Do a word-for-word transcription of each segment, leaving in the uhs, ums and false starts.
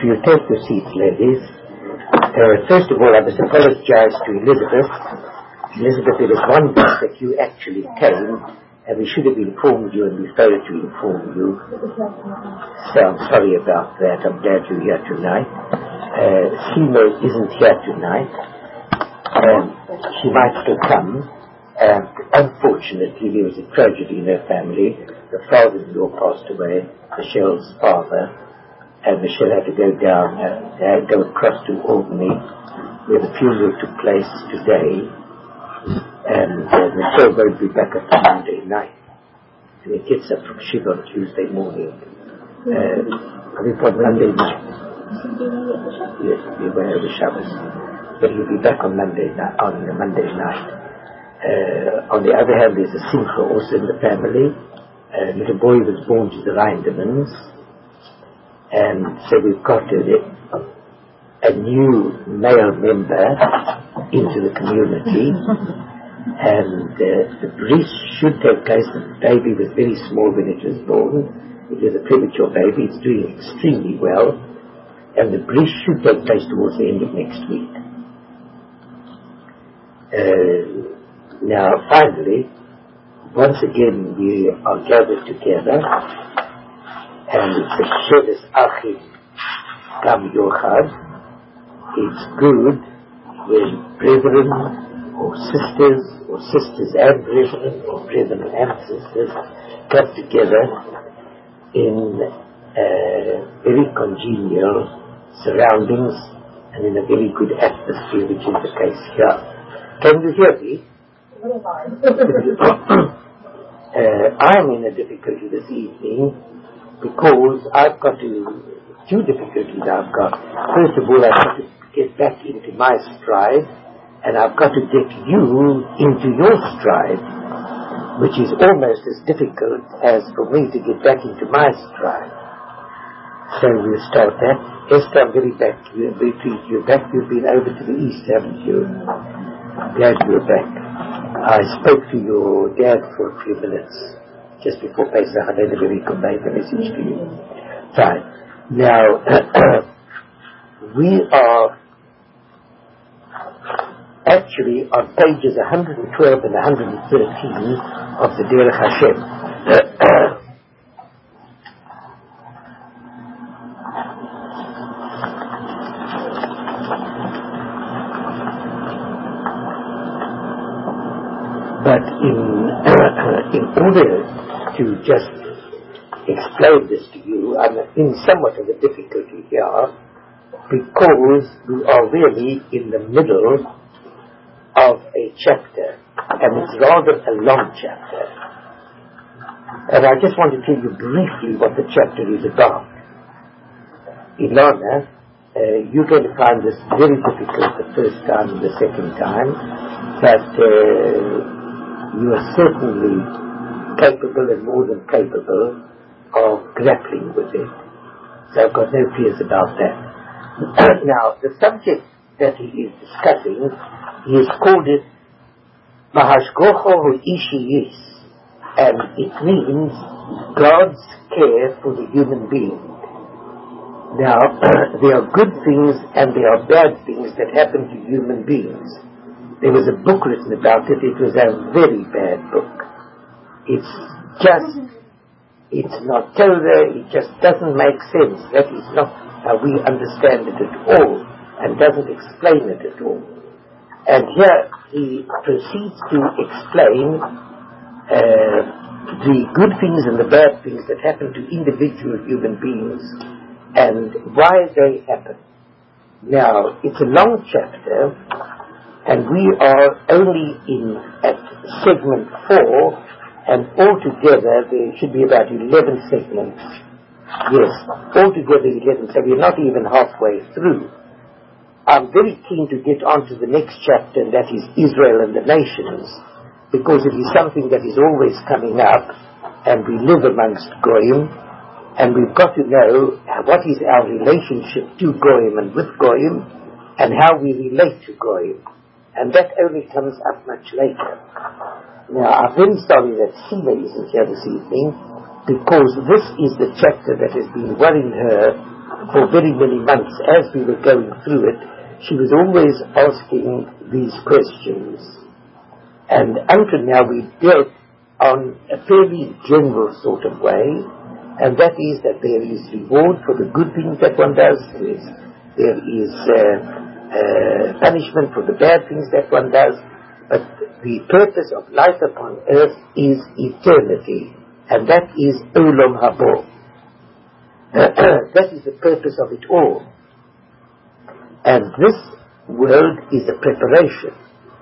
if you take your seats, ladies. Uh, first of all, I must apologize to Elizabeth. Elizabeth, it is wonderful that you actually came, and we should have informed you, and we failed to inform you. So I'm sorry about that. I'm glad you're here tonight. Uh, Seema isn't here tonight. Um, she might still come. Uh, unfortunately, there was a tragedy in her family. The father-in-law passed away, Michelle's father. And Michelle had to go down, uh, uh, go across to Albany, where the funeral took place today. And uh, Michelle won't be back until Monday night. And he gets up from Shiva on Tuesday morning. Uh, I think on Monday night. Yes, he went over Shabbos. But he'll be back on Monday night. On Monday night. Uh, on the other hand, there's a simcha also in the family. A little boy was born to the Rindemans. And so we've got a, a new male member into the community, and uh, the bris should take place. The baby was very small when it was born. It was a premature baby. It's doing extremely well, and the bris should take place towards the end of next week. Uh, now, finally, once again we are gathered together. And it's a Sheves Achim Gam Yochad. It's good when brethren or sisters, or sisters and brethren, or brethren and sisters come together in uh, very congenial surroundings and in a very good atmosphere, which is the case here. Can you hear me? uh, I'm in a difficulty this evening, because I've got to, two difficulties I've got. First of all, I've got to get back into my stride, and I've got to get you into your stride, which is almost as difficult as for me to get back into my stride. So we'll start that. Esther, I'm very back. We're very pleased you're back. You've been over to the east, haven't you? I'm glad you're back. I spoke to your dad for a few minutes. Just before Pesach, I had a very conveyed the message to you. Fine. Now, we are actually on pages one hundred twelve and one hundred thirteen of the Derech Hashem. But in, in order to just explain this to you, I'm in somewhat of a difficulty here, because we are really in the middle of a chapter, and it's rather a long chapter. And I just want to tell you briefly what the chapter is about. Ilana, uh, you're going to find this very difficult the first time and the second time, but uh, you are certainly capable and more than capable of grappling with it. So I've got no fears about that. Now, the subject that he is discussing, he has called it Mahashgocho Ishiyis, and it means God's care for the human being. Now, there are good things and there are bad things that happen to human beings. There was a book written about it. It was a very bad book. It's just, it's not Torah, it just doesn't make sense. That is not how we understand it at all, and doesn't explain it at all. And here he proceeds to explain uh, the good things and the bad things that happen to individual human beings, and why they happen. Now, it's a long chapter, and we are only in at segment four, and altogether there should be about eleven segments. Yes, altogether eleven, so we're not even halfway through. I'm very keen to get on to the next chapter, and that is Israel and the nations, because it is something that is always coming up, and we live amongst Goyim, and we've got to know what is our relationship to Goyim and with Goyim, and how we relate to Goyim. And that only comes up much later. Now, I'm very sorry that Seema isn't here this evening, because this is the chapter that has been worrying her for very many months, as we were going through it, she was always asking these questions. And until now we dealt on a fairly general sort of way, and that is that there is reward for the good things that one does, there is, there is uh, uh, punishment for the bad things that one does, but the purpose of life upon earth is eternity, and that is Olam Habo. That is the purpose of it all. And this world is a preparation.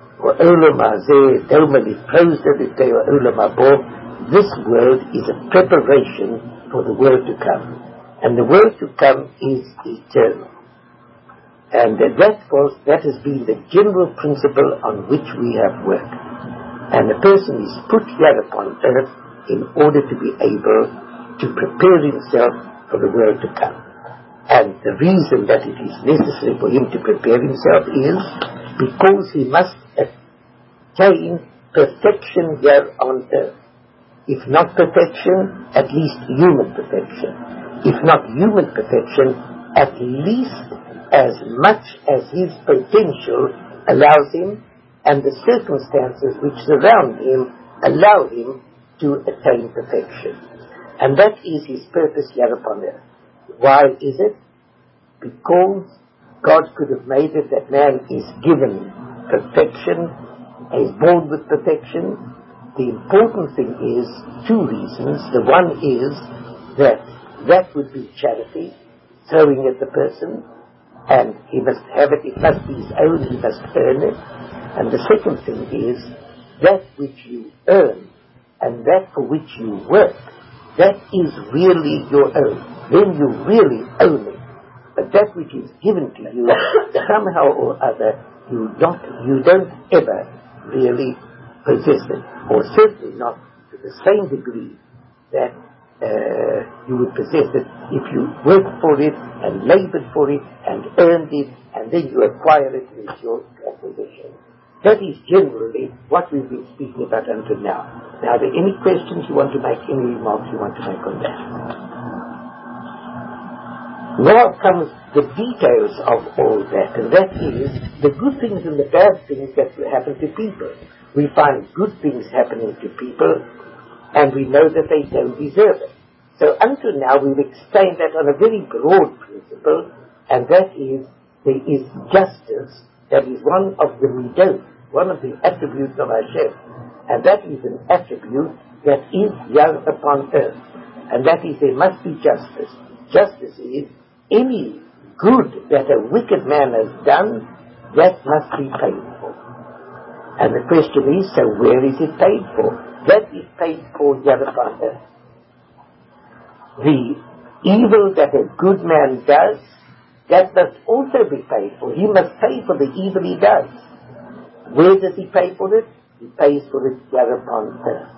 This world is a preparation for the world to come. And the world to come is eternal. And that was, that has been the general principle on which we have worked. And the person is put here upon earth in order to be able to prepare himself for the world to come. And the reason that it is necessary for him to prepare himself is because he must attain perfection here on earth. If not perfection, at least human perfection. If not human perfection, at least as much as his potential allows him and the circumstances which surround him allow him to attain perfection. And that is his purpose here upon earth. Why is it? Because God could have made it that man is given perfection, is born with perfection. The important thing is two reasons. The one is that that would be charity, throwing at the person, and he must have it, it must be his own, he must earn it. And the second thing is that which you earn and that for which you work, that is really your own. Then you really own it. But that which is given to you, somehow or other, you don't, you don't ever really possess it, or certainly not to the same degree that uh, you would possess it if you worked for it and labored for it and earned it and then you acquire it with your acquisition. That is generally what we've been speaking about until now. Now, are there any questions you want to make, any remarks you want to make on that? Now comes the details of all that, and that is the good things and the bad things that happen to people. We find good things happening to people, and we know that they don't deserve it. So until now we've explained that on a very broad principle, and that is, there is justice, that is one of the midot, one of the attributes of Hashem, and that is an attribute that is here upon earth, and that is there must be justice. Justice is any good that a wicked man has done, that must be paid for. And the question is, so where is it paid for? That is paid for here upon earth. The evil that a good man does, that must also be paid for. He must pay for the evil he does. Where does he pay for it? He pays for it here upon earth.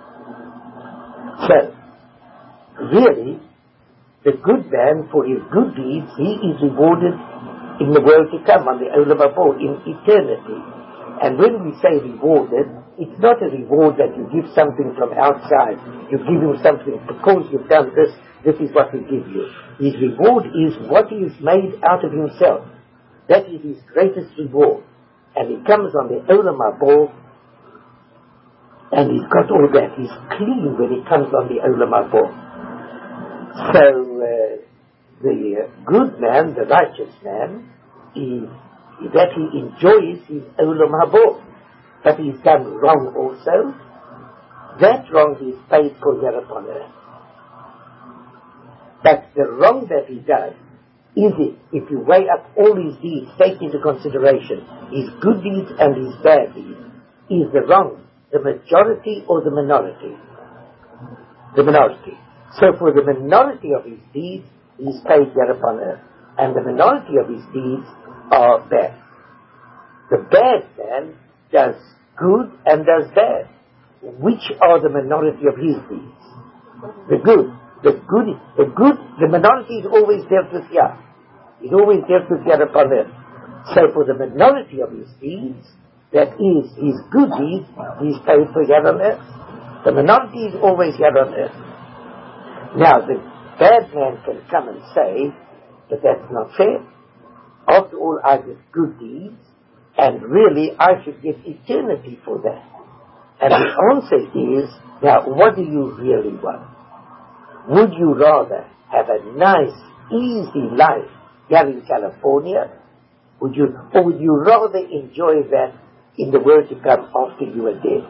So, really, the good man, for his good deeds, he is rewarded in the world to come, on the Olam Habo, in eternity. And when we say rewarded, it's not a reward that you give something from outside. You give him something because you've done this, this is what we give you. His reward is what he has made out of himself. That is his greatest reward. And he comes on the Olam Habo, and he's got all that. He's clean when he comes on the Olam Habo. So, uh, the uh, good man, the righteous man, is that he enjoys his Olam Habo. But he's done wrong also. That wrong is paid for here upon earth. But the wrong that he does, is it, if you weigh up all his deeds, take into consideration his good deeds and his bad deeds, is the wrong the majority or the minority? The minority. So for the minority of his deeds, he is paid here upon earth. And the minority of his deeds are bad. The bad man does good and does bad. Which are the minority of his deeds? The good. The good, the good, the minority is always dealt with here. Is always dealt with here upon earth. So for the minority of his deeds, that is his good deeds, he is paid for here on earth. The minority is always here on earth. Now, the bad man can come and say, but that's not fair. After all, I did good deeds, and really I should get eternity for that. And the answer is, now, what do you really want? Would you rather have a nice, easy life here in California? Would you, or would you rather enjoy that in the world to come after you are dead?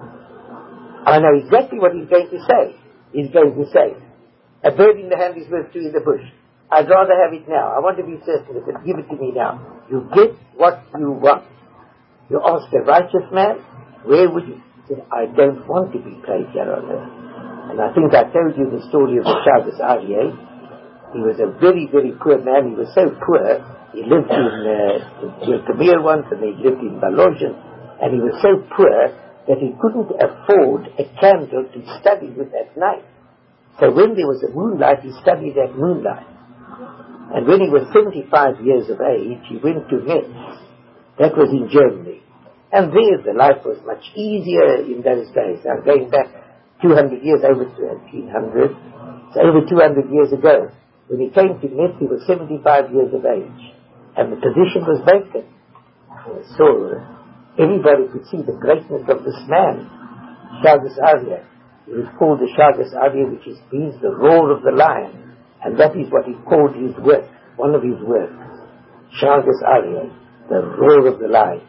I know exactly what he's going to say. He's going to say, a bird in the hand is worth two in the bush. I'd rather have it now. I want to be certain of it. Give it to me now. You get what you want. You ask a righteous man, where would you? He said, I don't want to be paid here on earth. And I think I told you the story of the Shagas Aryeh. He was a very, very poor man. He was so poor, he lived in uh, Khmer once, and he lived in Balojan, and he was so poor that he couldn't afford a candle to study with at night. So when there was a moonlight, he studied at moonlight. And when he was seventy-five years of age, he went to Metz. That was in Germany. And there the life was much easier in those days. I'm going back two hundred years, over eighteen hundred, so over two hundred years ago. When he came to Metz, he was seventy-five years of age. And the position was vacant. So everybody could see the greatness of this man, Shagas Aryeh. It was called the Shagas Aryeh, which is, means the roar of the lion. And that is what he called his work, one of his works. Shagas Aryeh, the roar of the lion.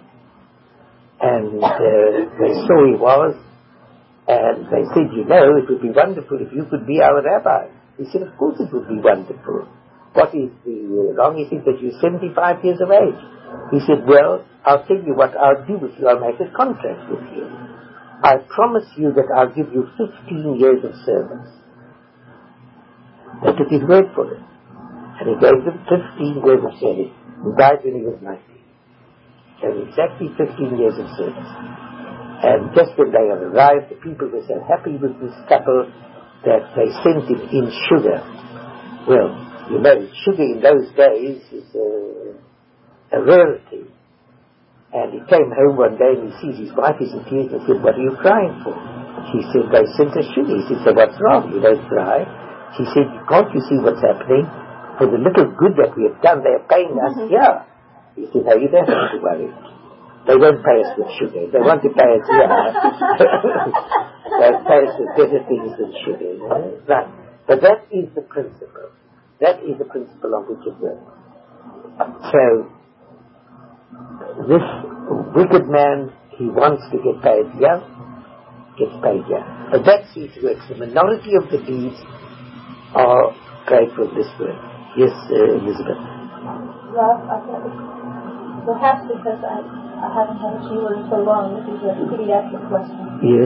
And uh, they saw he was, and they said, you know, it would be wonderful if you could be our rabbi. He said, of course it would be wonderful. What is the wrong? He said, that you're seventy-five years of age. He said, well, I'll tell you what I'll do with you. I'll make a contract with you. I promise you that I'll give you fifteen years of service. They took his word for it. And he gave them fifteen years of service. He died when he was ninety. So exactly fifteen years of service. And just when they arrived, the people were so happy with this couple that they sent him in sugar. Well, you know, sugar in those days is a, a rarity. And he came home one day and he sees his wife is in tears and said, what are you crying for? She said, they sent us sugar. He said, so what's wrong? You don't cry. She said, can't you see what's happening? For the little good that we have done, they are paying us here. He said, no, you don't have to worry. They won't pay us with sugar. They want to pay us here. They'll pay us with better things than sugar. You know? Right. But that is the principle. That is the principle on which it works. So, this wicked man, he wants to get paid here, gets paid here. But that's his works. The minority of the deeds are paid for this work. Yes, uh, Elizabeth. Well, uh, perhaps because I, I haven't had a shiur in so long, this is a pediatric question. Yes.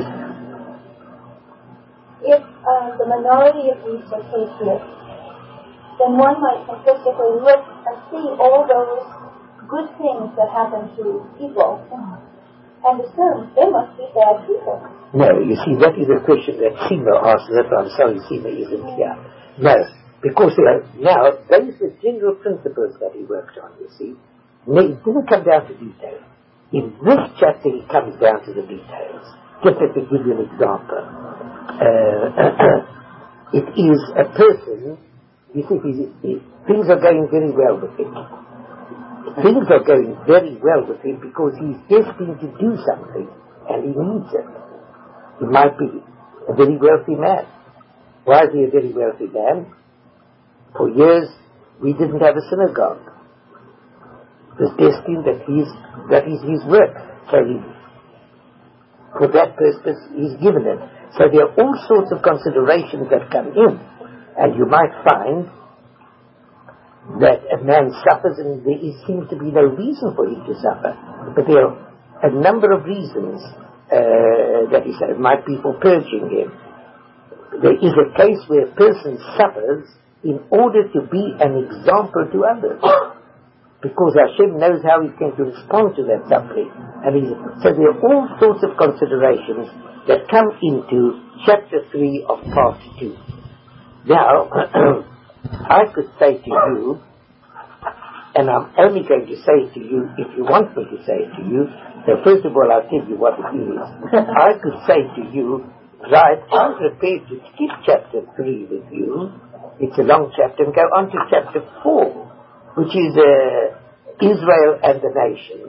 If uh, the minority of these are patriots, then one might simplistically look and see all those good things that happen to people and assume they must be bad people. No, you see, that is a question that Seema asked. That I'm sorry Seema isn't here. No, because uh, now, those are general principles that he worked on, you see. No, it didn't come down to detail. In this chapter, he comes down to the details. Just let me give you an example. Uh, it is a person, you see, he, he, things are going very well with him. Things are going very well with him because he's destined to do something and he needs it. He might be a very wealthy man. Why is he a very wealthy man? For years, we didn't have a synagogue. It was destined that he's, that is his work. So he, for that purpose, he's given it. So there are all sorts of considerations that come in. And you might find that a man suffers and there seems to be no reason for him to suffer. But there are a number of reasons uh, that he said. It might be for purging him. There is a case where a person suffers in order to be an example to others. Because Hashem knows how he's going to respond to that suffering. And he's, so there are all sorts of considerations that come into chapter three of part two. Now, I could say to you, and I'm only going to say it to you if you want me to say it to you. So first of all, I'll tell you what it is. I could say to you, right, I'm prepared to skip chapter three with you it's a long chapter, and go on to chapter four, which is uh, Israel and the nations.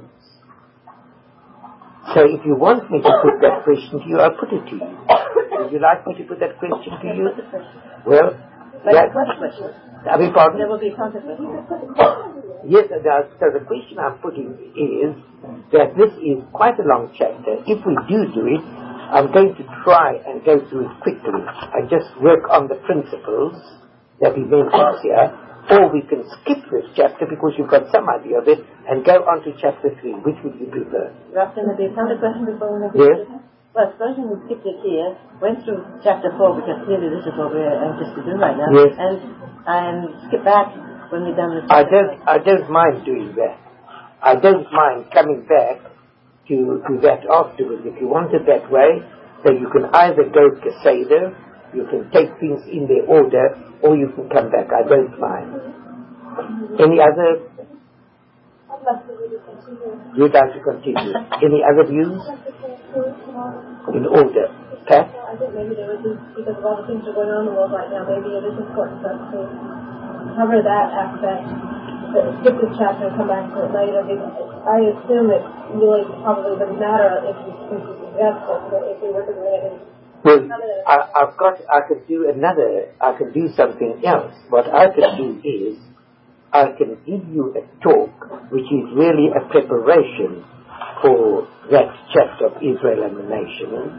So if you want me to put that question to you, I'll put it to you. Would you like me to put that question to you? Well, that, I mean, pardon? There will be consequences. Yes, so the question I'm putting is that this is quite a long chapter. If we do do it, I'm going to try and go through it quickly and just work on the principles that he mentions here, or we can skip this chapter because you've got some idea of it and go on to chapter three. Which would you prefer? Perhaps there may be another question before we make Yes? Well, supposing we skipped it here, went through chapter four, because clearly this is what we're anxious to do right now, yes. and and skip back when we're done with I don't, I don't mind doing that. I don't mind coming back to, to that afterwards. If you want it that way, then you can either go Keseder, you can take things in their order, or you can come back. I don't mind. Any other? I'd like to really continue. You'd like to continue. Any other views? In order. Pat? I think maybe there would be, because of all the things that are going on in the world right now, maybe it is important for us to cover that aspect, skip this chapter and come back to it later. I assume it really probably wouldn't matter if we suggest it, but if we were to go ahead and Well, I, I've got, I could do another, I could do something else. What I could do is, I can give you a talk which is really a preparation for that chapter of Israel and the nations.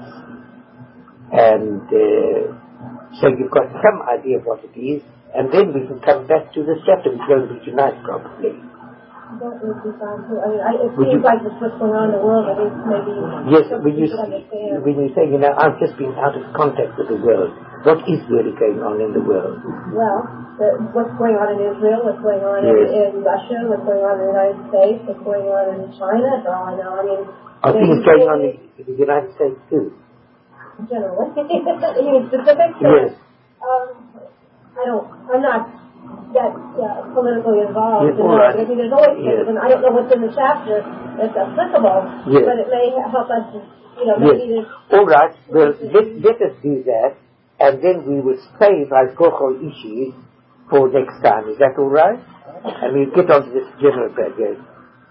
And uh, so you've got some idea of what it is, and then we can come back to this chapter, which will be tonight probably. That would be fine too. I mean, I, it Would seems you, like it's what's going on in the world. It is maybe yes, when you, understand. when you say, you know, I've just been out of contact with the world, what is really going on in the world? Well, the, what's going on in Israel, what's going on yes. in, in Russia, what's going on in the United States, what's going on in China, for all I know. I mean, are things going on in the United States too? Generally. You mean specifics? Yes. Um, I don't, I'm not that uh, politically involved. Yes, in right. I mean, there's always yes. things, and I don't know what's in the chapter that's applicable, yes. but it may help us, you know, yes. maybe this. All right, well, let, let us do that, and then we will save our Kochol Ishi for next time. Is that all right? And we'll get on to this general background.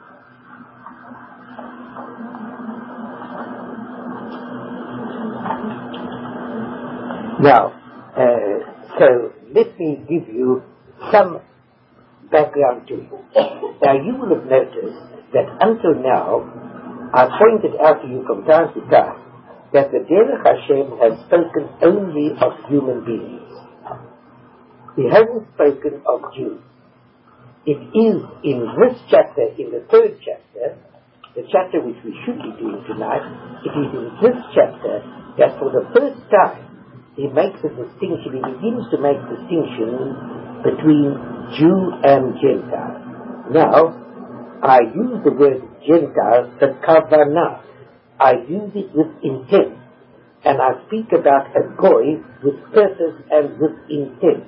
Now, uh, so let me give you some background to it. Now, you will have noticed that until now, I pointed out to you from time to time that the Derech Hashem has spoken only of human beings. He hasn't spoken of Jews. It is in this chapter, in the third chapter, the chapter which we should be doing tonight, it is in this chapter that for the first time he makes a distinction, he begins to make distinctions between Jew and Gentile. Now, I use the word Gentile, but kavanah. I use it with intent. And I speak about a goy with purpose and with intent.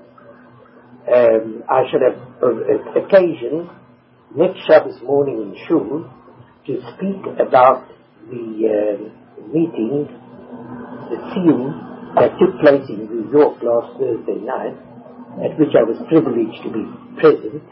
Um, I should have uh, occasion next Shabbos morning in Shul to speak about the uh, meeting, the seal that took place in New York last Thursday night, at which I was privileged to be present.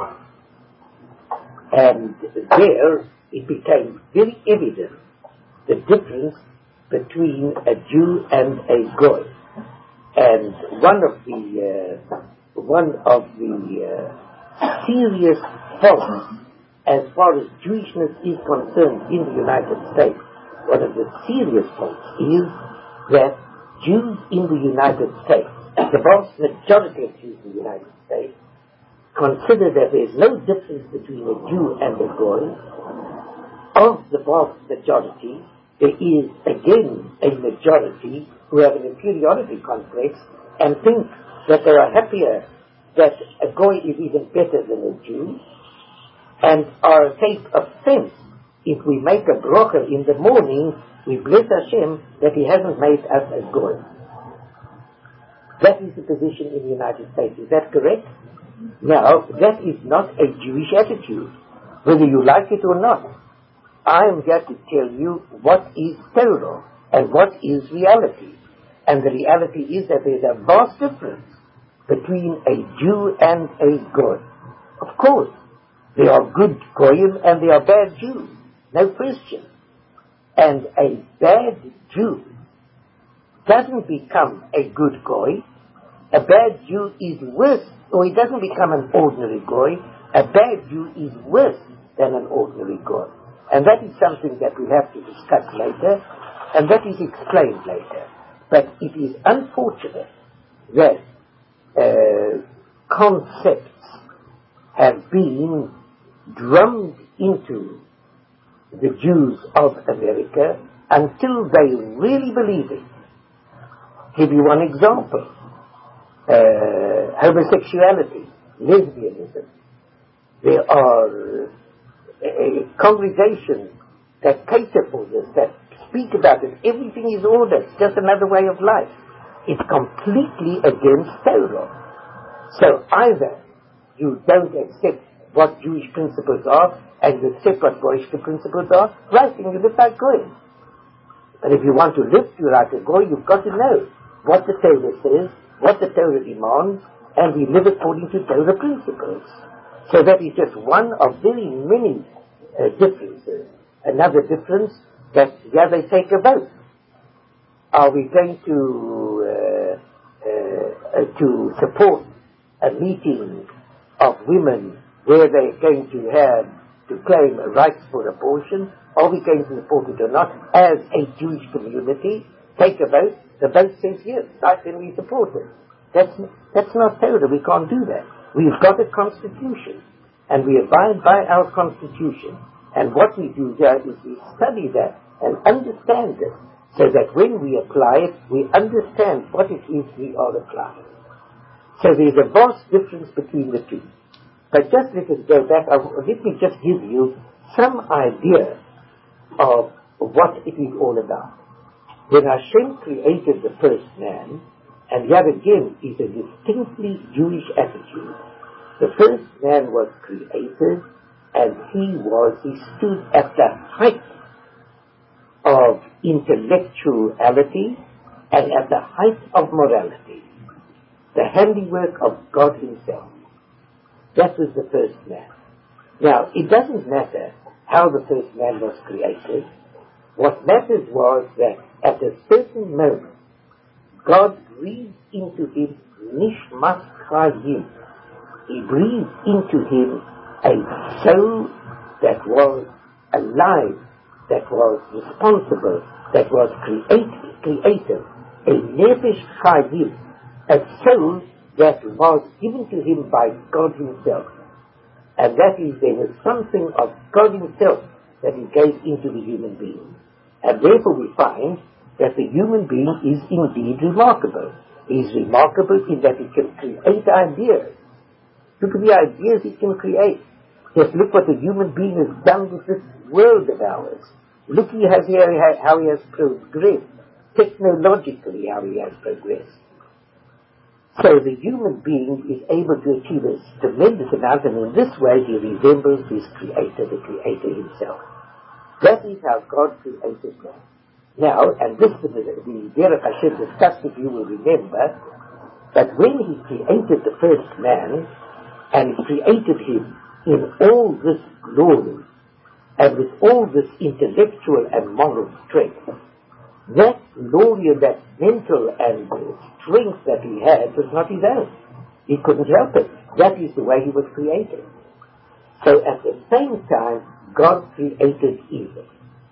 And there it became very evident the difference between a Jew and a Goy. And one of the uh, one of the uh, serious faults as far as Jewishness is concerned in the United States, one of the serious faults is that Jews in the United States, the vast majority of Jews in the United States, consider that there is no difference between a Jew and a Goy. Of the vast majority, there is again a majority who have an inferiority complex and think that they are happier that a Goy is even better than a Jew, and are take offense if we make a bracha in the morning. We bless Hashem that He hasn't made us as Goy. That is the position in the United States. Is that correct? Now, that is not a Jewish attitude, whether you like it or not. I am here to tell you what is Torah and what is reality. And the reality is that there is a vast difference between a Jew and a Goy. Of course, there are good Goyim and there are bad Jews. No question. And a bad Jew doesn't become a good Goy. A bad Jew is worse, or he doesn't become an ordinary Goy. A bad Jew is worse than an ordinary Goy. And that is something that we have to discuss later, and that is explained later. But it is unfortunate that uh, concepts have been drummed into the Jews of America until they really believe it. Give you one example. Uh, homosexuality, lesbianism. There are uh, congregations that cater for this, that speak about it. Everything is ordered. It's just another way of life. It's completely against Torah. So either you don't accept what Jewish principles are, and you accept what Goyish principles are, right, and you live like Goy. But if you want to live to like a Goy, you've got to know what the Torah says, what the Torah demands, and we live according to Torah principles. So that is just one of very many uh, differences. Another difference, that yeah, they take a vote. Are we going to uh, uh, uh, to support a meeting of women where they're going to have to claim rights for abortion? Are we going to support it or not? As a Jewish community, take a vote. The vote says yes, right, then we support it. That's that's not Torah. We can't do that. We've got a constitution, and we abide by our constitution. And what we do here is we study that and understand it, so that when we apply it, we understand what it is we are applying. So there's a vast difference between the two. But just let us go back. Let me just give you some idea of what it is all about. When Hashem created the first man, and here again is a distinctly Jewish attitude. The first man was created, and he was, he stood at the height of intellectuality and at the height of morality. The handiwork of God himself. That was the first man. Now, it doesn't matter how the first man was created. What matters was that at a certain moment, God breathed into him Nishmas Chayim. He breathed into him a soul that was alive, that was responsible, that was creative, creative. A Nefesh Chayim, a soul that was given to him by God himself. And that is, there was something of God himself that he gave into the human being. And therefore we find that the human being is indeed remarkable. He is remarkable in that he can create ideas. Look at the ideas he can create. Just look what the human being has done with this world of ours. Look he has here how he has progressed, technologically how he has progressed. So the human being is able to achieve a tremendous amount, and in this way he resembles his creator, the creator himself. That is how God created man. Now, and this the, the Derech Hashem discussed, if you will remember, that when he created the first man, and he created him in all this glory, and with all this intellectual and moral strength, that glory and that mental and strength that he had was not his own. He couldn't help it. That is the way he was created. So at the same time, God created evil.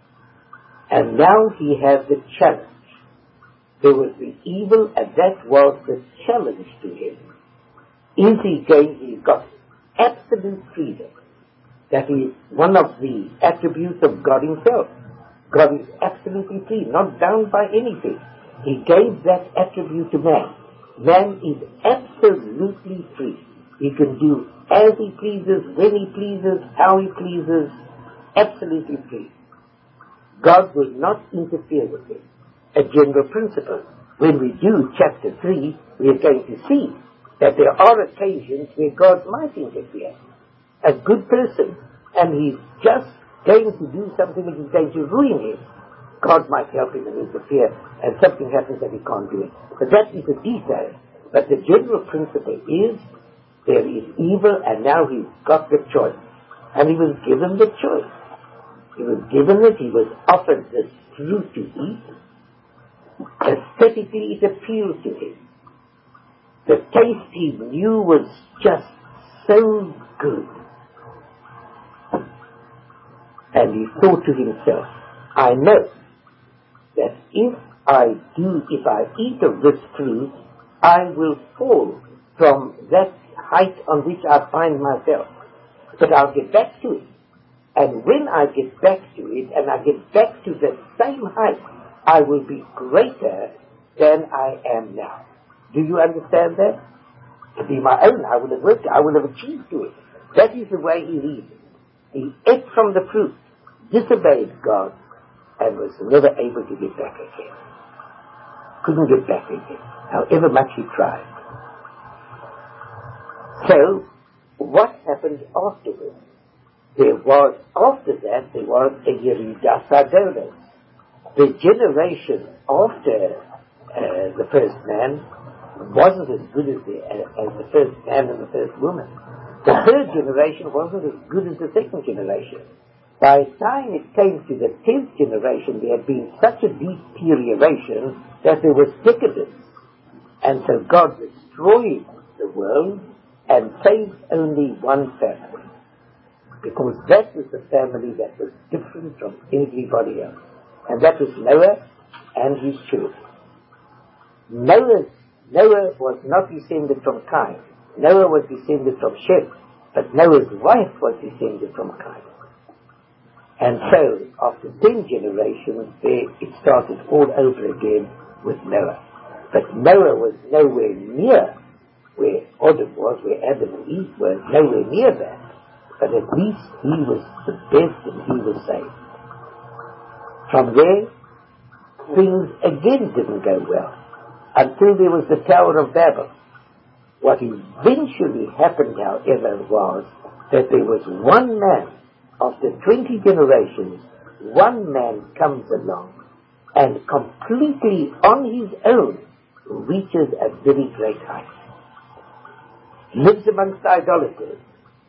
And now he has the challenge. There was the evil, and that was the challenge to him. Is he going, he's got absolute freedom. That is one of the attributes of God himself. God is absolutely free, not bound by anything. He gave that attribute to man. Man is absolutely free. He can do as he pleases, when he pleases, how he pleases, absolutely free. God will not interfere with him. A general principle. When we do chapter three, we are going to see that there are occasions where God might interfere. A good person, and he's just going to do something that is going to ruin him. God might help him and interfere, and something happens that he can't do it. But that is a detail. But the general principle is there is evil, and now he's got the choice. And he was given the choice. He was given it, he was offered this fruit to eat. Aesthetically it appealed to him. The taste he knew was just so good. And he thought to himself, I know that if I do, if I eat of this fruit, I will fall from that height on which I find myself. But I'll get back to it. And when I get back to it, and I get back to the same height, I will be greater than I am now. Do you understand that? To be my own, I will have worked, I will have achieved to it. That is the way he reasoned. He ate from the fruit, disobeyed God, and was never able to get back again. Couldn't get back again, however much he tried. So, what happened afterwards? There was, after that, there was a Yerida Sadolos. The generation after uh, the first man wasn't as good as the, uh, as the first man and the first woman. The third generation wasn't as good as the second generation. By the time it came to the tenth generation, there had been such a deterioration that there was decadence. And so God destroyed the world and saved only one family. Because that was the family that was different from everybody else. And that was Noah and his children. Noah, Noah was not descended from Cain. Noah was descended from Shem. But Noah's wife was descended from Cain. And so, after ten generations, there it started all over again with Noah. But Noah was nowhere near where Adam was, where Adam and Eve were, nowhere near that. But at least he was the best and he was saved. From there, things again didn't go well, until there was the Tower of Babel. What eventually happened, however, was that there was one man, after twenty generations, one man comes along and completely on his own reaches a very great height. Lives amongst idolaters.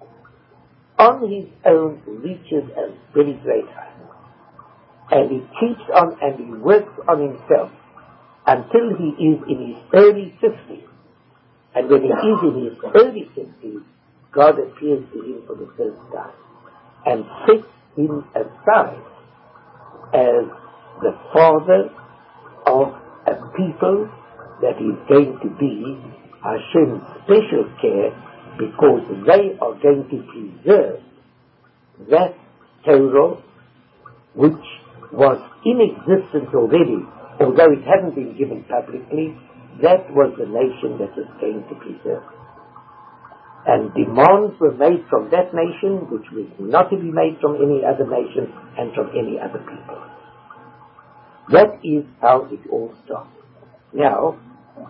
On his own reaches a very great height. And he keeps on and he works on himself until he is in his early fifties. And when he is in his early fifties, God appears to him for the first time and sets him aside as the father of a people that is going to be Hashem's special care, because they are going to preserve that Torah which was in existence already, although it hadn't been given publicly. That was the nation that was going to preserve. And demands were made from that nation, which was not to be made from any other nation and from any other people. That is how it all started. Now,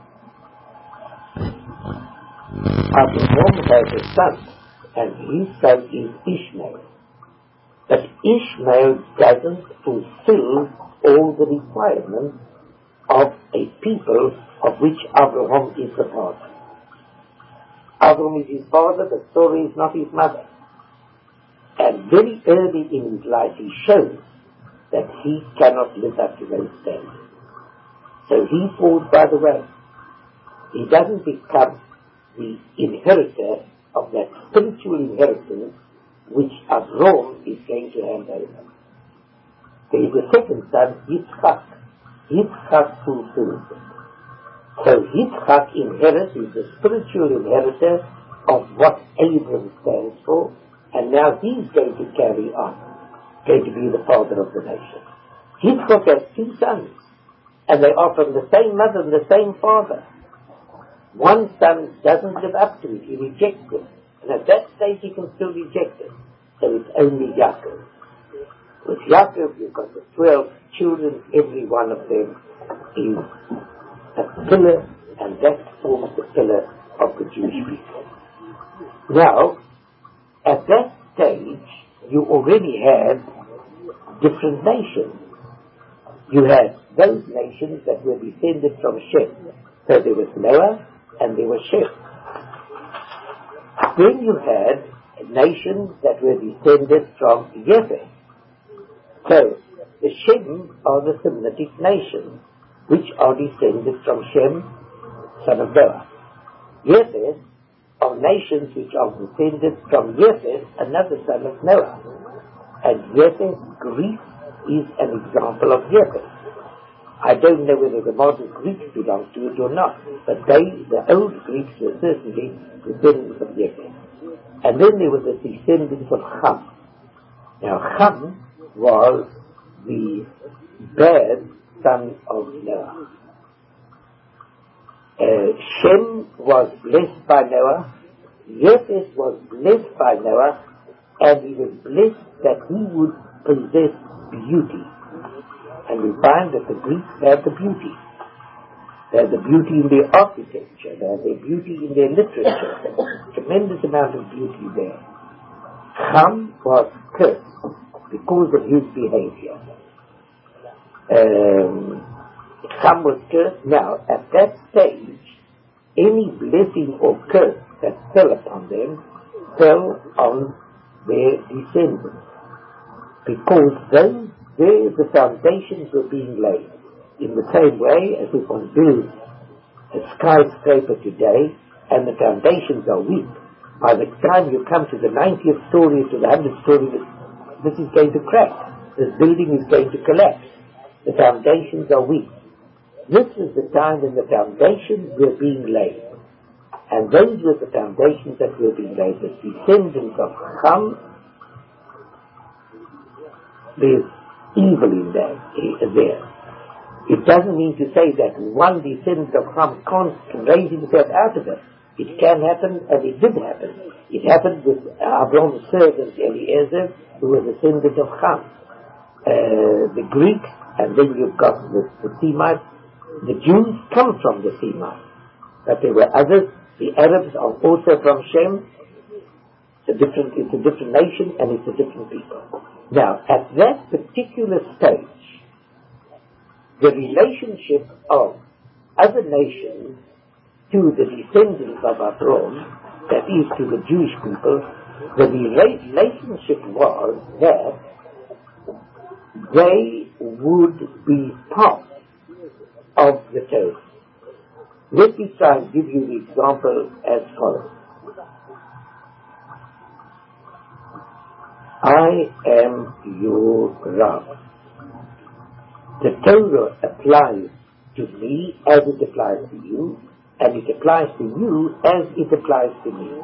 Abraham has a son, and his son is Ishmael. But Ishmael doesn't fulfill all the requirements of a people of which Abraham is the father. Abraham is his father, but Sarah is not his mother. And very early in his life he shows that he cannot live up to those standards. So he falls by the way. He doesn't become the inheritor of that spiritual inheritance which Abraham is going to hand over. There is a second son, Yitzchak. Yitzchak fulfills it. So Yitzchak inherits, is the spiritual inheritor of what Abraham stands for, and now he's going to carry on, going to be the father of the nation. Yitzchak has two sons, and they are from the same mother and the same father. One son doesn't live up to it, he rejects it. And at that stage he can still reject it. So it's only Yaakov. With Yaakov you've got the twelve children, every one of them is a pillar, and that forms the pillar of the Jewish people. Now, at that stage, you already had different nations. You had those nations that were descended from Shem. So there was Noah, and there was Shem. Then you had nations that were descended from Japheth. So, the Shem are the Semitic nations, which are descended from Shem, son of Noah. Japheth are nations which are descended from Japheth, another son of Noah. And Japheth, Greece, is an example of Japheth. I don't know whether the modern Greeks belong to it or not, but they, the old Greeks, were certainly descendants of Japheth. And then there was the descendants of Ham. Now Ham was the bad son of Noah. Uh, Shem was blessed by Noah, Japheth was blessed by Noah, and he was blessed that he would possess beauty. And we find that the Greeks had the beauty. They had the beauty in their architecture, they had the beauty in their literature, there was a tremendous amount of beauty there. Ham was cursed because of his behavior. Um, Ham was cursed. Now, at that stage, any blessing or curse that fell upon them fell on their descendants, because those there the foundations were being laid. In the same way as if one builds a skyscraper today and the foundations are weak, by the time you come to the ninetieth story, to the hundredth story, this is going to crack. This building is going to collapse. The foundations are weak. This was the time when the foundations were being laid. And those were the foundations that were being laid. The descendants of Ham, there's evil in that, there. It doesn't mean to say that one descendant of Ham can't raise himself out of it. It can happen, and it did happen. It happened with Abraham's servant Eliezer, who was a descendant of Ham. Uh, the Greeks, and then you've got the, the Semites. The Jews come from the Semites, but there were others. The Arabs are also from Shem. It's a different, it's a different nation, and it's a different people. Now, at that particular stage, the relationship of other nations to the descendants of Abraham, that is to the Jewish people, the relationship was that they would be part of the Torah. Let me try and give you the example as follows. I am your Rav. The Torah applies to me as it applies to you, and it applies to you as it applies to me.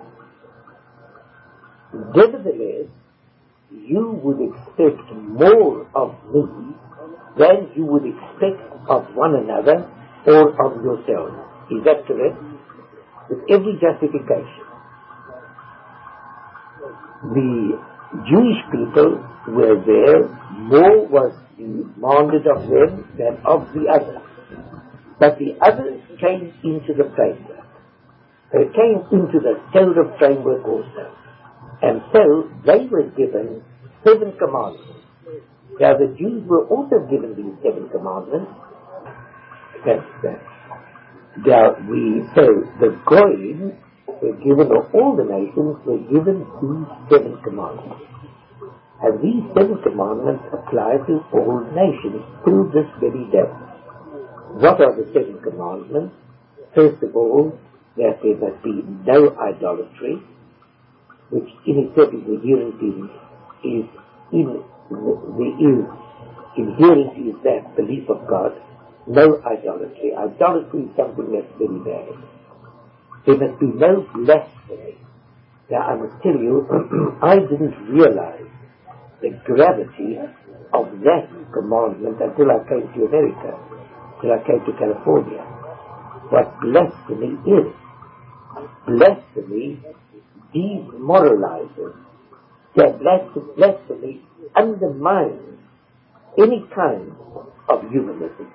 Nevertheless, you would expect more of me than you would expect of one another or of yourself. Is that correct? With every justification. The Jewish people were there, more was demanded of them than of the others. But the others came into the framework. They came into the Torah framework also. And so they were given seven commandments. Now the Jews were also given these seven commandments. That's that. Now we, so the Goyim were given, or all the nations were given these seven commandments. And these seven commandments apply to all nations to this very day. What are the seven commandments? First of all, that there must be no idolatry, which in itself is inherent in, is in, the is inherent is that belief of God. No idolatry. Idolatry is something that's very bad. There must be no blasphemy. Now I must tell you, I didn't realize the gravity of that commandment until I came to America, till I came to California. What blasphemy is. Blasphemy demoralizes. That blasphemy undermines any kind of humanism.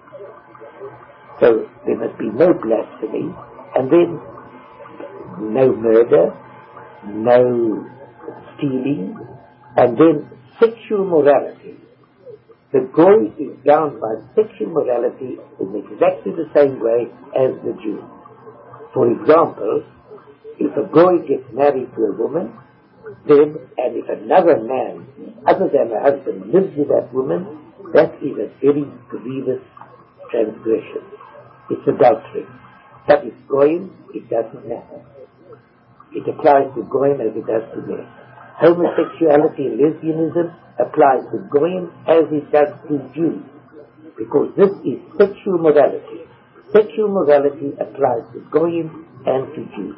So there must be no blasphemy, and then no murder, no stealing, and then sexual morality. The Goy is bound by sexual morality in exactly the same way as the Jew. For example, if a boy gets married to a woman, then, and if another man, other than a husband, lives with that woman, that is a very grievous transgression. It's adultery. But if goyim, it doesn't matter. It applies to goyim as it does to men. Homosexuality and lesbianism applies to goyim as it does to Jews, because this is sexual morality. Sexual morality applies to goyim and to Jews.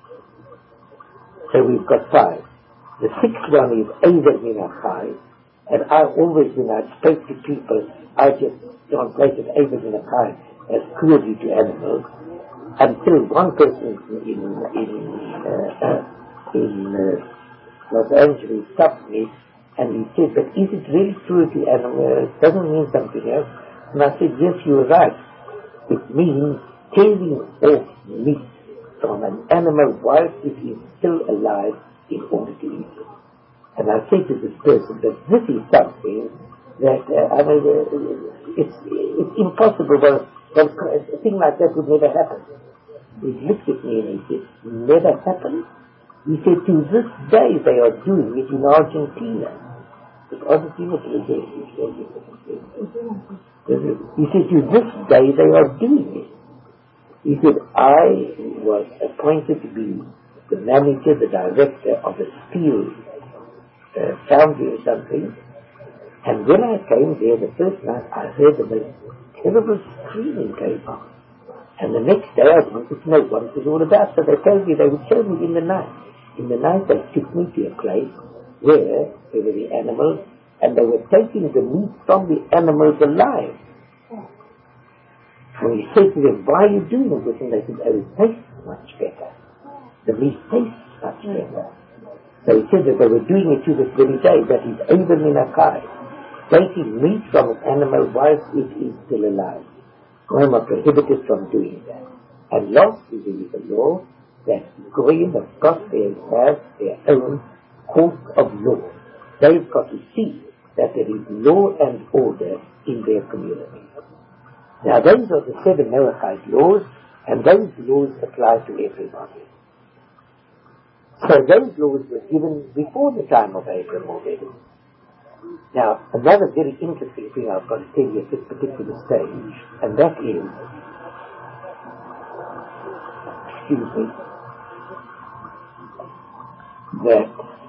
So we've got five. The sixth one is Eiver Min HaChai, and I always, when I spoke to people, I just translated Eiver Min HaChai as cruelty to animals, until one person in in uh, in uh, Los Angeles stopped me, and he said, "But is it really cruelty to animals? It doesn't mean something else." And I said, "Yes, you're right. It means tearing off meat from an animal while it is still alive in order to eat it." And I say to this person that this is something that, uh, I mean, uh, it's, it's impossible. Well, well, a thing like that would never happen. He looked at me and he said, "Never happened?" He said, "To this day they are doing it in Argentina." But Argentina is a He said, "To this day they are doing it." He said, "I was appointed to be the manager, the director of a steel uh, foundry or something, and when I came there the first night, I heard the most terrible screaming going on. And the next day I wanted to know what it was all about, so they told me they would show me in the night. In the night they took me to a place where there were the animals, and they were taking the meat from the animals alive. And he said to them, "Why are you doing this?" And they said, "Oh, it tastes much better. The meat tastes much better." So he said that they were doing it to this very day. That is Eiver Min HaChai, taking meat from an animal whilst it is still alive. Goyim are prohibited from doing that. And lastly, there is a law that Goyim have got their, have their own court of law. They've got to see that there is law and order in their community. Now those are the seven Noahide laws, and those laws apply to everybody. So those laws were given before the time of Abraham already. Now, another very interesting thing I've got to tell you at this particular stage, and that is, excuse me, that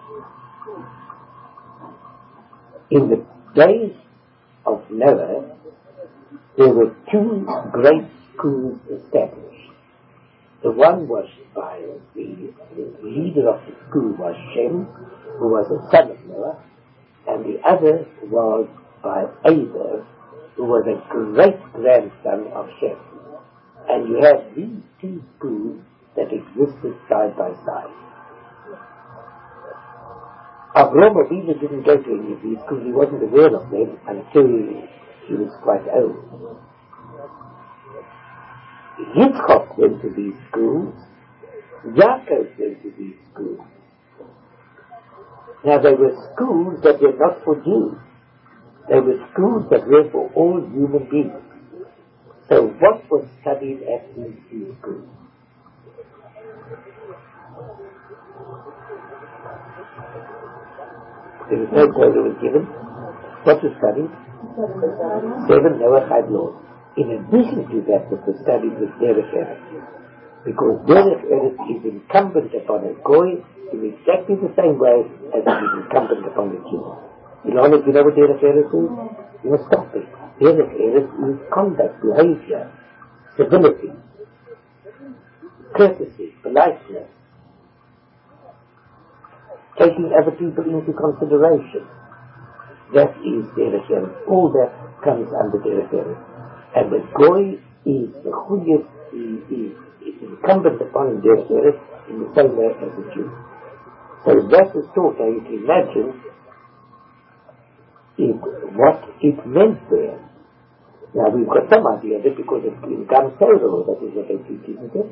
in the days of Noah, there were two great schools established. The one was by the, the leader of the school was Shem, who was a son of Noah, and the other was by Eber, who was a great-grandson of Shem. And you have these two schools that existed side by side. Avraham Avinu didn't go to any of these schools. He wasn't aware of them until he was quite old. Yitzchak went to these schools. Yaakov went to these schools. Now, they were schools that were not for Jews. They were schools that were for all human beings. So what was studied at these two schools? There was no Torah was given. What was studied? Seven Noahide laws. In addition to that, what was studied was Derech Eretz. Because Derech Eretz is incumbent upon a Goy in exactly the same way as it is incumbent upon the Jew. You know, you know what Derech Eretz is? You must stop it. Derech Eretz is conduct, behavior, civility, courtesy, politeness, taking other people into consideration. That is Derech Eretz. All that comes under Derech Eretz. And the Goy is the Chuyas, is, is, is incumbent upon Derech Eretz in the same way as the Jew. So that was taught. Now you can imagine it, what it meant there. Now we've got some idea of it because it's in Gam Torah, that is what they teach, isn't it?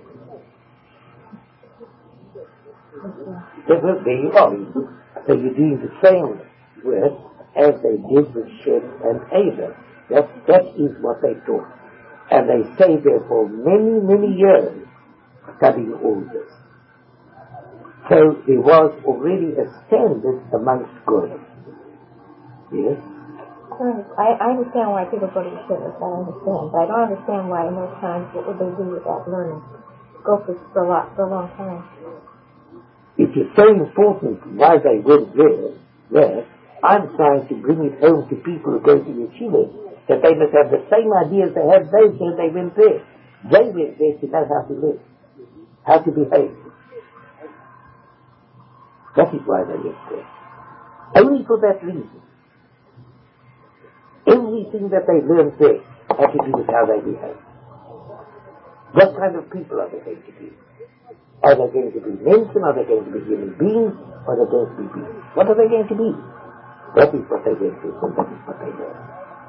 There you are. So you're doing the same work as they did with Shem and Eber. That, that is what they taught. And they stayed there for many, many years studying all this. So there was already a standard amongst Goyim. Yes? I, I understand why people go to yeshivas, I understand, but I don't understand why in those times, what would they do with that learning? Go for, for, a lot, for a long time. It is so important why they went there, there, I'm trying to bring it home to people who go to yeshivas, that they must have the same ideas they had those when they went there. They went there to know how to live, how to behave. That is why they went there. Only for that reason. Everything that they learned there had to do with how they behave. What kind of people are they going to be? Are they going to be men? Are they going to be human beings? Or are they going to be beings? What are they going to be? That is what they went to, and that is what they learned.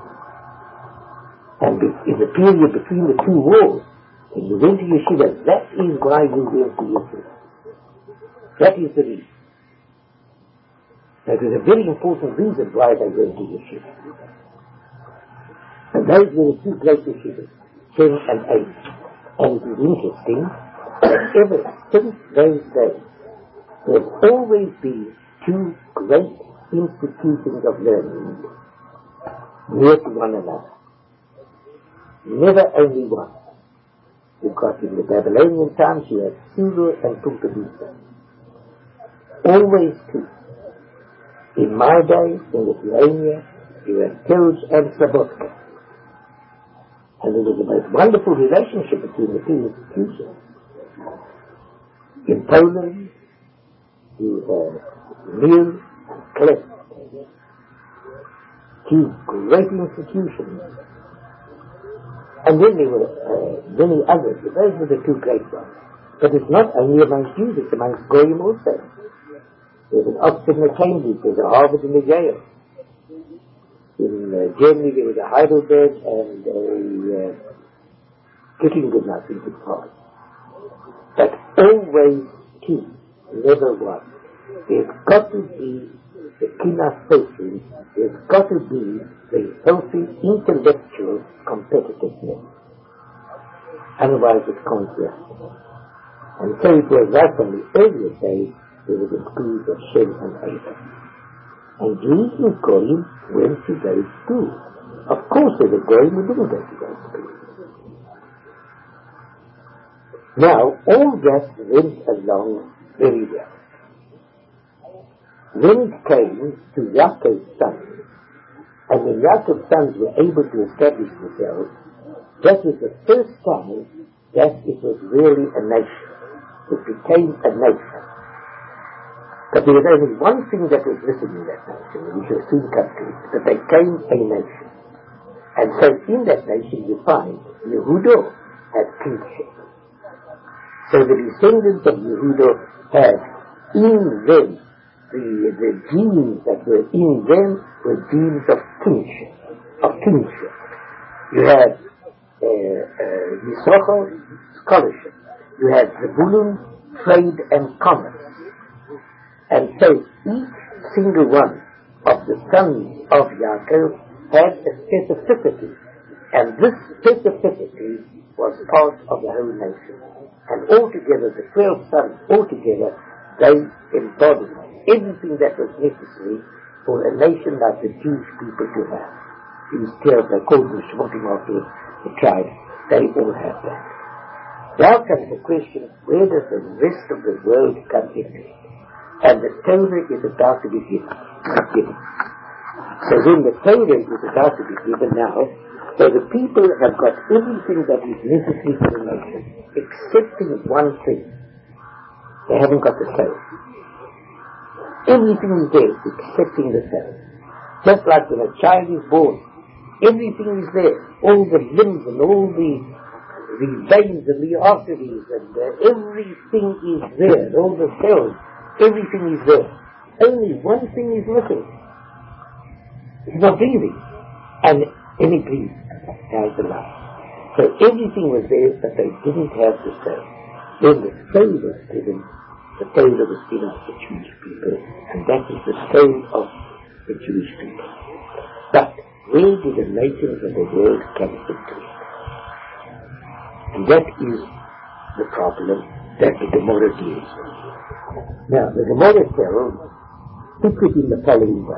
And in the period between the two wars, when you went to yeshiva, that is why you went to yeshiva. That is the reason. That is a very important reason why they went to yeshiva. And those were the two great yeshivas, ten and eight. And it is interesting that ever since those days, there have always been two great institutions of learning near to one another. Never only one. Because in the Babylonian times you had Sulu and Tumtabisa. Always two. In my day, in Lithuania, you had Pilz and Slabotka. And there was a most wonderful relationship between the two institutions. In Poland, you had Mill and Klep. Two great institutions. And then there were uh, many others, but those were the two great ones. But it's not only amongst Jews, it's amongst Goyim also. There's an Oxford and a Cambridge, there's a Harvard and a Yale. In uh, Germany there was a Heidelberg and a uh, Göttingen, I think it's called. But always two, never one. There's got to be the Kinas Sophie, there's got to be the healthy intellectual competitiveness. Otherwise it can't be. And so it was right from the earlier days, there was a school of Shem and Ava. And Jews and Goyim went to those schools. Of course there were Goyim who didn't go to those schools. Now, all that went along very well. When it came to Yaakov's sons, and when Yaakov's sons were able to establish themselves, that was the first time that it was really a nation. It became a nation. But there was only one thing that was missing in that nation, and we shall soon come to it, that they became a nation. And so in that nation you find Yehuda had kingship. So the descendants of Yehuda had in them, the, the genes that were in them were genes of kingship, of kingship. You had uh, uh, Yisrochel, scholarship. You had Zebulun, trade and commerce. And so each single one of the sons of Yaakov had a specificity. And this specificity was part of the whole nation. And altogether, the twelve sons, altogether, they embodied everything that was necessary for a nation like the Jewish people to have. These twelve, they called them Shmotim after the tribe. They all had that. Now comes the question, where does the rest of the world come into it? And the Torah is about to be given. given. So when the Torah is about to be given now, so the people have got everything that is necessary for the nation, excepting one thing. They haven't got the soul. Everything is there, excepting the soul. Just like when a child is born, everything is there. All the limbs and all the, the veins and the arteries and uh, everything is there. All the cells. Everything is there. Only one thing is missing. It's not breathing. And then it breathes. Dies alive. So everything was there, but they didn't have the soul. Then the soul was given. The soul was given to the Jewish people. And that is the soul of the Jewish people. But where did the nations of the world come into it? And that is the problem that the Gemara deals with. Now, the Gemara tells, puts it in the following way.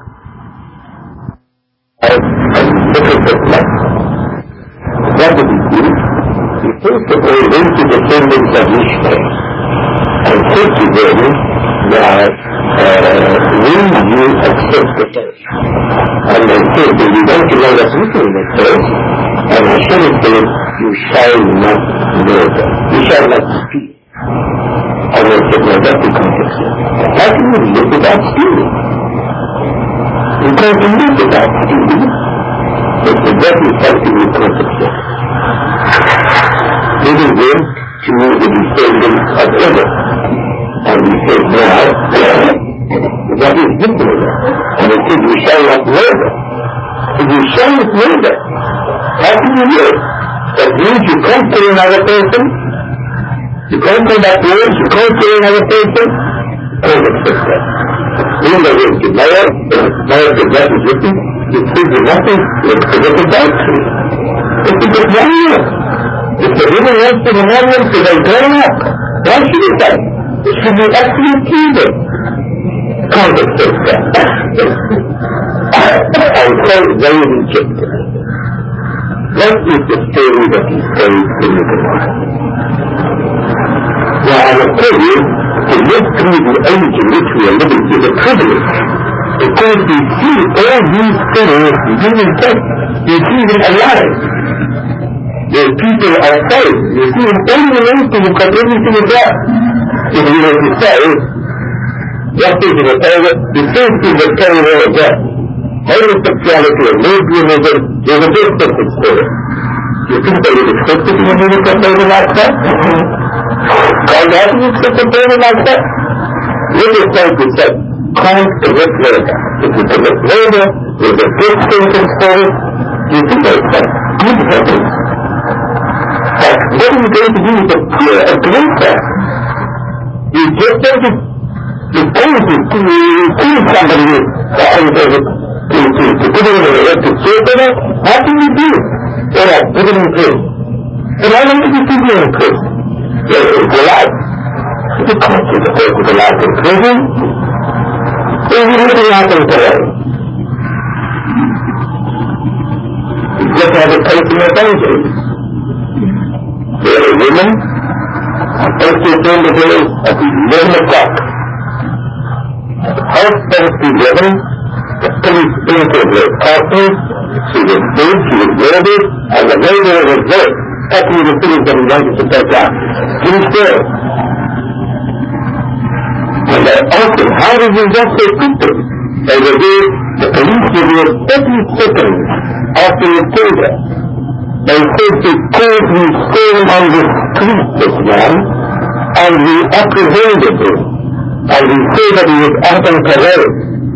Look at the plan. What did he do? He first of all went to the descendants of Ishmael and said to them that uh, will you accept the test? And they said, well, you don't know what's written in the test. And Hashem said, you shall not murder. You shall not steal. And they said, well, that's the context. How can you live without stealing? You can't live without stealing. But that is something we can't accept. Then he went to the descendants of Edom. And he said, now, what is different? And he said, you shall not murder. If you shall not murder, how can you live? That means you can't kill another person. You can't come back words, you can't kill another person. Can't accept that. Even though it's the mayor, mayor said that is written, you prove nothing, it's because it's adultery. It's a good mayor. If the woman wants to marry him, so they turn up. Why should it that? It should be absolute freedom. Can't accept that. And so they rejected it. What is the story that he told in the Gemara? Now, I will tell you, to live through the age in which we are living is a privilege. Because we see all these things being done. We see them alive. The people are saved. We see them all the way to look at everything is there. If we were to say, what is in the Torah? The first thing that Torah is there. Homosexuality and lesbianism is a big different story. You think they would accept it in a minute that they would like that? God hasn't accepted they would like that? Look at what we said. Can't commit murder. If you commit murder, there's a big sentence for it. You think they said, good heavens. But what are you going to do with a poor aggressor? You just have to, you can't kill somebody and to, to, to put it in a way to say to them, how can you do it? All right, put it in prison. And how long did you put it in prison? It's a life. You can't put a person with a life in prison. There's nothing happening today. You just have a place in your country. There are women, and first they turn the day at eleven o'clock. Half past eleven, the police entered her apartment, she was dead, she was murdered, and the murderer was there. Actually, the police that he wanted to take out. He was there. And they asked him, how did you just so quickly? They were there, the police were there thirty seconds after he killed her. They said because we saw him on the street, this man, and we apprehended him, and we saw that he was out on parade.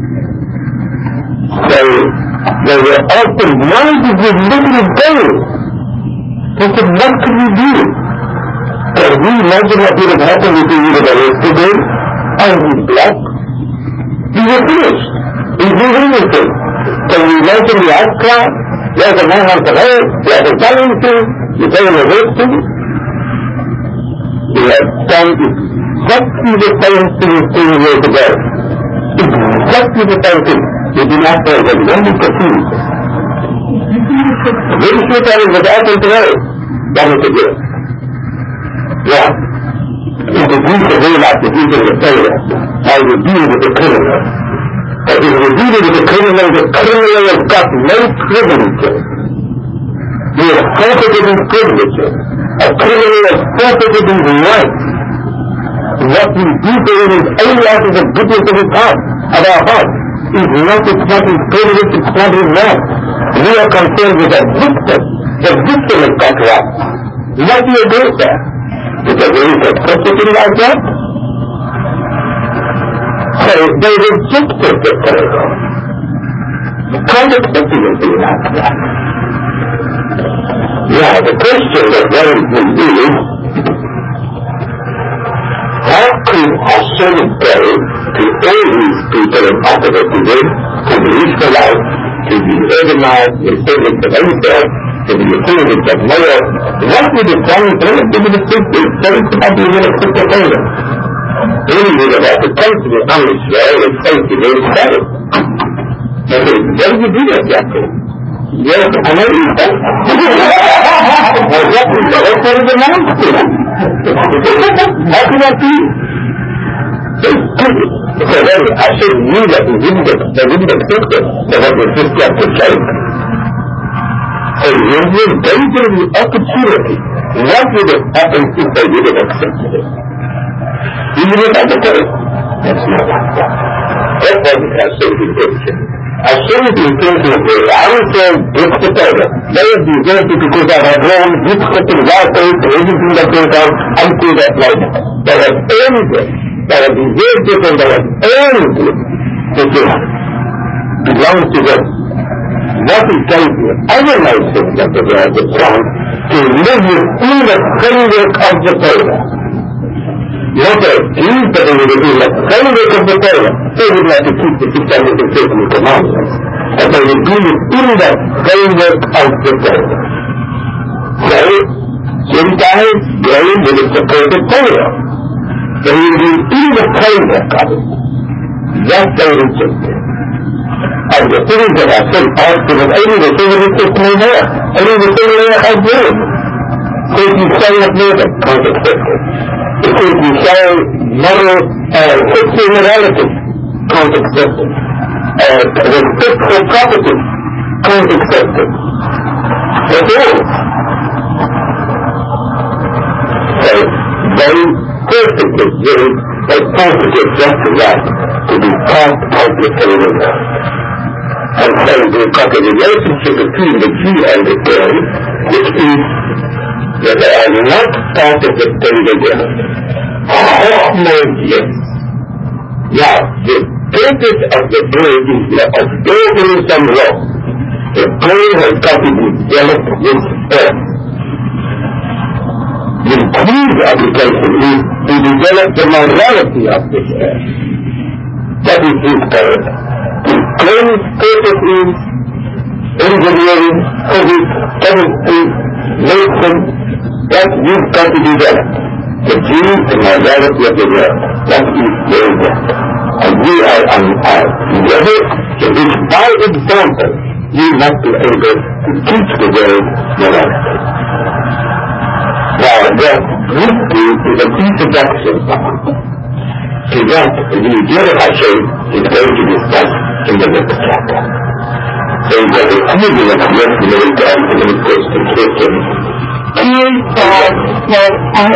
So, they were asking, why did you let him go? They said, what could we do? Can we imagine what would have happened if he would have arrested him? And he's black? He was finished. He's doing anything. Can you imagine the outcry? There's a man on parade, there's a telling to, you say him arrested? He has done exactly the same thing two years ago. Exactly the same thing. He did not say that he only confused. Very few times was out on parade. That was the good. Yeah. It is easy to realize the people of the Torah how you deal with the criminal. But if you deal with the criminal, the criminal has got no privileges. He has forfeited his privileges. A criminal has forfeited his rights. What we do for him is only out of the goodness of his heart, of our heart. It's not, it's not his privilege, it's not his right. We are concerned with the victim. The victim has got rights. Not the aggressor. Because there is a property like that. So they rejected the Torah. You can't accept anything like that. Now the question that worries me is, how could Hashem go to all these people and offer it to them, to the Israelites, to the Edomites, the descendants of Esau, to the utilities that Maya, what would have done with them? They would have said, they would have been able to put their finger. They would have had to come to the Amish there and say to them, say it. I said, why did you do that, Jacob? Yes, I know you said it. Well, what was the rest of the man? How could that be? So then I should knew that we wouldn't have, they wouldn't have think it, so that was just got to say. So when we gave them the opportunity, what would have happened if they would have accepted it? We would have had to tell it. That's not like that. That wasn't our saving intention. Our saving intention was, I would say, it's the power. They would be guilty because I had grown, this cooking, right faith, and everything that goes on until that night. They had anything. That would be very different than anything that belongs to them. What is going to other nations that the world is trying to live within the framework of the Torah. Not a Jews, but they would be in the framework of the Torah. They would like to keep the six hundred fifty commandments. But they would be within the framework of the Torah. So, Gentiles, they would support the Torah. They will be in the framework of it. That they rejected. And the things that I said asked them, only the thing that is just me there. Only the thing that I have done. So if you say it later, can't accept it. If you say moral, uh, sexual morality, can't accept it. Uh, respect for property, can't accept it. That's all. So, they perfectly give a positive just right to be part of the Torah. And so we've got a relationship between the Jew and the Torah, which is that they are not part of the Torah. Yes. Now, the purpose of the Torah is that observing some law. The Torah has got to be developed with earth. The key application is to develop the morality of this earth. That is his purpose. His purpose is engineering, physics, chemistry, medicine, that we've got to develop. The Jew and morality of the world. That is their work. And we are on our level to which by example we must be able to teach the world morality. Now, what this is is an introduction to that the Yidden Hashem is going to discuss in the next chapter. So that the community of the next America and the next question. I thought that I,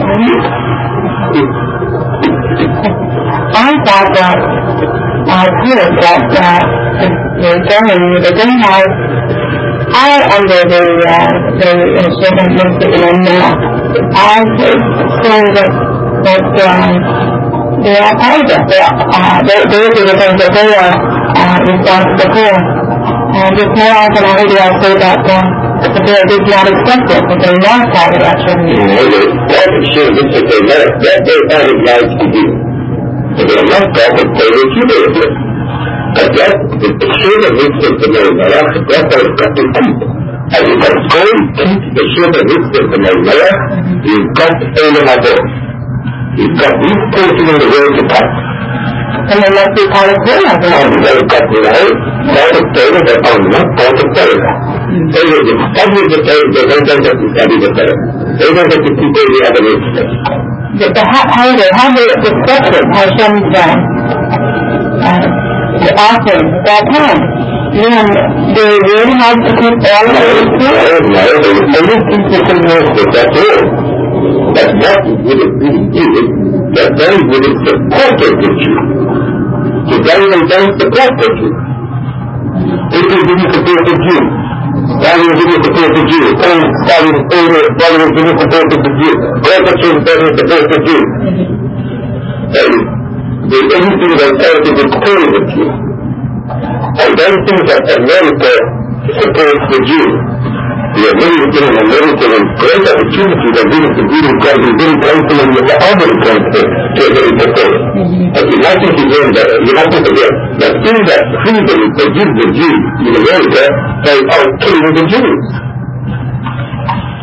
I thought that I heard that uh, the going the Gentiles are under the uh, the certain and uh, I would say that that uh, they are private. They are uh, they they do the things that they are uh, responsible for. And it's more often I heard you say that. Uh, But they did not accept it, but they're not part of that tribute. That is sure this is a matter. That they are obliged to do. But they are not part of the Judaism. But that, the children of the Melech, that they have got to keep. And if I'm going to keep the children of the Melech, you've got to own them at all. You've got these person in the world to touch. And they must be part of Torah. And they've got to know part of Torah that are not part of Torah. They will be studying the Torah, they don't have to study the Torah. They don't have to keep all the other instruments. But the how they how they discuss it, Hashem's uh, uh, the offering at that time. Then they really have to keep all of it. No, no, they will only keep the commandments, that's all. But what would it be needed, that they would have supported the Jew. So they will don't support the Jew. If they didn't support the Jew, Stalin didn't support the Jew. All Stalin's older brothers didn't support the Jew. Gorbachev didn't support the Jew. And the anything that started to kill the Jew. I don't think that America supports the Jew. The American and American and great opportunity that we have to do because we didn't cancel with the other country to the Republic. But you have to forget that, you have to forget that in that freedom they give the Jews in America, they are killing the Jews.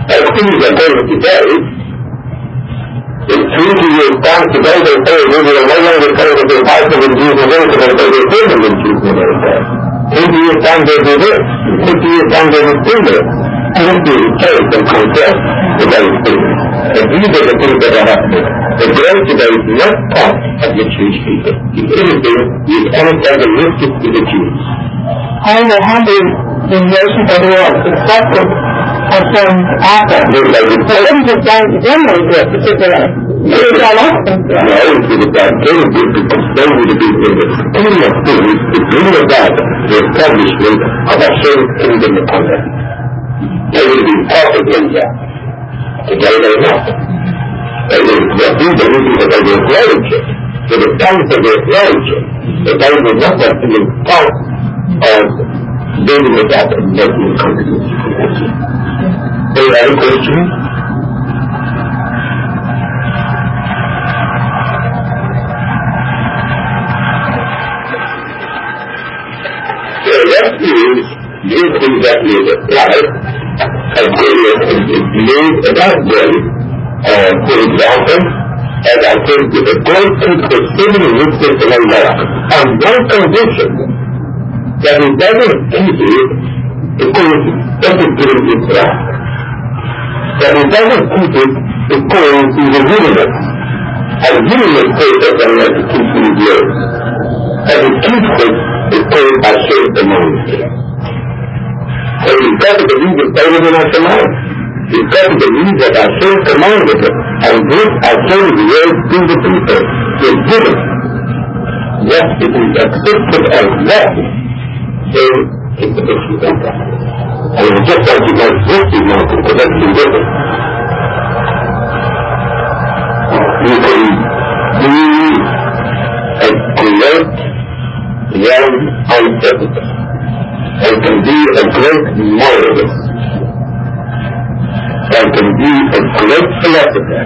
as things are going today, in twenty years time today, they say we will no longer say that there's five million Jews in America, they say there's four million Jews in America. twenty years time they do this, fifty years time they will do this. And this is the case and confess the very thing. And these are the things that are happening. The grave today is not part of the Jewish people. If anything, is anything that listed to the Jews. However, how do the nations of the world accepted as from Africa? So what is it done to them in this particular? It is all up. No, it is about getting this because they would have been in the kingdom of things to bring about the establishment of a certain kingdom upon them. They would have been part of India. Today they're not. They would have been believing that they were theology. So the times of their theology, that they would not have been part of building it up and making a contribution. Any other questions? So that is these things that we apply as various laws about them. Uh, for example, as I said, the God keeps the seven witnesses in Allah on one condition, that he doesn't keep it because it doesn't give it its right. That he doesn't keep it because he's a union. And union says that I'm going to keep these years. And he keeps it because I share the money. So you've got to believe it's better than our command. You've got to believe that our share commanded it. And this I share the word to the people is given. Yes, it is accepted as that. So it's a different thing. And it's just like you guys this is not to correct the difference. You can be a great young entrepreneur and can be a great moralist and can be a great philosopher.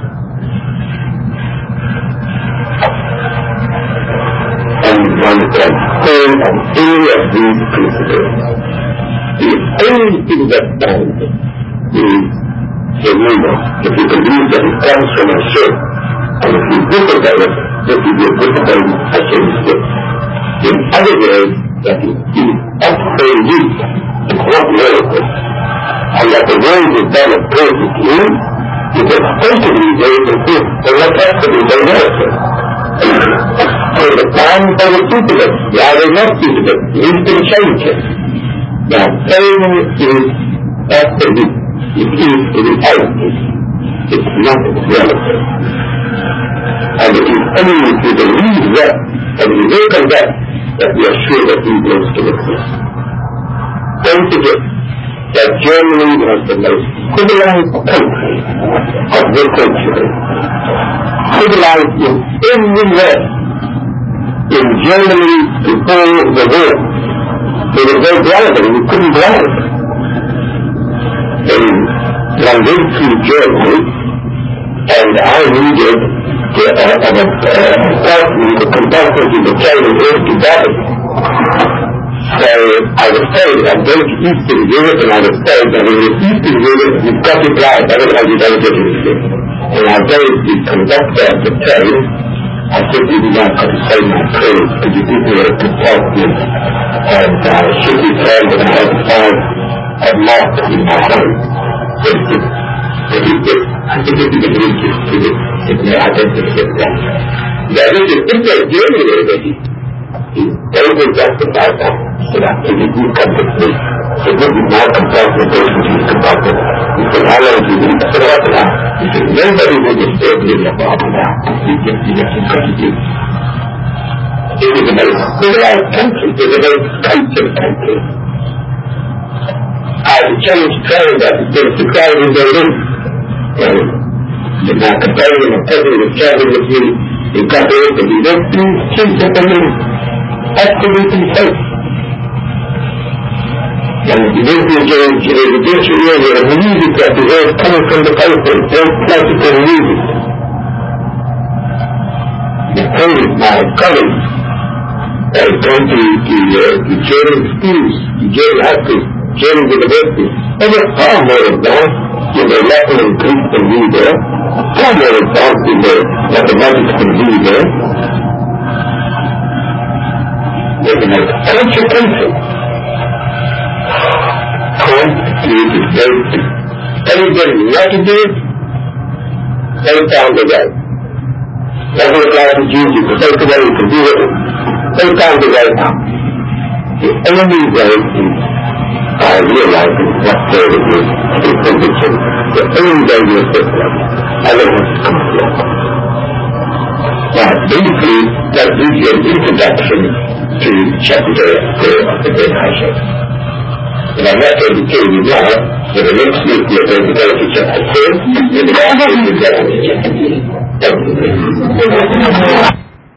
And one can fail on any of these principles. The only thing that stands is the rumor. If you believe that it comes from a ship, and if you disobey it, this will be a disobey a ship's ship. In other words, that it is absolute, it's not miracle. And that the world is done of perfect in, is especially very important, and not actually very miracle. So the time they were suitable, now they're not suitable, needs to change it. Now, pain is absolute. It is reality. It's not relative. And it is only to believe that, and we work on that, that we are sure that these things can exist. Don't forget that Germany was the most civilized country of this century. Civilized in every way. In Germany before the war, they were very brave and we couldn't drive. And I went to Germany and I needed to uh, uh, uh, the conductor to the train and go to Babylon. So I was told I'm going to Eastern Europe, and I was told that in Eastern Europe you've got to drive, otherwise you don't get anything. And I told the conductor of the train, I said, you do not have to say my prayers, because you give me a good talk with, and I should be told that I have to find a mark in my hand. So he said, so he said, I said, if you can reach it to it, it may identify that. That is, if they're doing it already, they will justify that, so that if you do come with me, so this is my compartment, those who use compartment. He said, how long do you need to set up now? He said, nobody will disturb you about now. You can see that you can do. It is a very civilized country. It is a very cultured country. I changed train that has been surprised in Berlin. And my companion and cousin was traveling with me. He got there and we went through streets of Berlin. Absolutely safe. And we went through a residential area and the music that we heard coming from the culture, very classical music. The friend of my colleagues had gone to the, uh, the German schools, the German high schools, German universities, and they're far more advanced in the Latin and Greek can be there, all your results in the mathematics can be there. There's an consequences. Complicated, very everybody what to do, they found the way. Every class is used, you can take away, you can do it. They found the way out. The only way is uh, realizing what there it is, the condition. The only way you fit them. Otherwise, it's complete. Now, briefly, that gives you an introduction to chapter four of the Great High. And I'm not going to tell you now, but the next week we're going to go to chapter four, and the last week we're going to chapter three. Thank you.